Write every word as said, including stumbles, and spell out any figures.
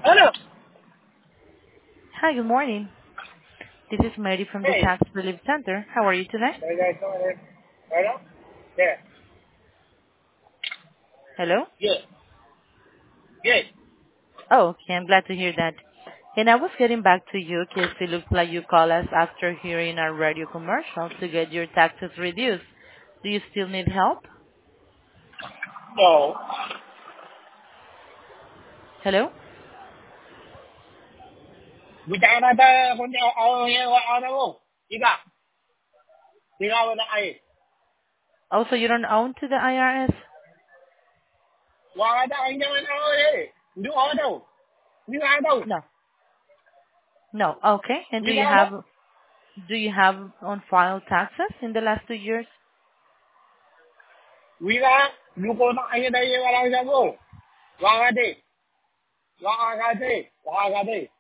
Hello. Hi, good morning. This is Mary from the Hey. Tax Relief Center. How are you today? Hello? Yeah. Hello? Yeah. Yeah. Oh, okay. I'm glad to hear that. And I was getting back to you because it looks like you called us after hearing our radio commercial to get your taxes reduced. Do you still need help? No. Hello? Bicara ta kung ako yung ano mo. Ika. Ikaw na ay. Also, you don't own to the I R S? Wala na ang naman ako eh. Hindi ako daw. Hindi ako daw. No. No. Okay. And do Hindi you ako daw. have do you have on file taxes in the last two years? Wala. Luko na kayo na yung walang sabi. Wala di. Wala ka di. Wala ka di.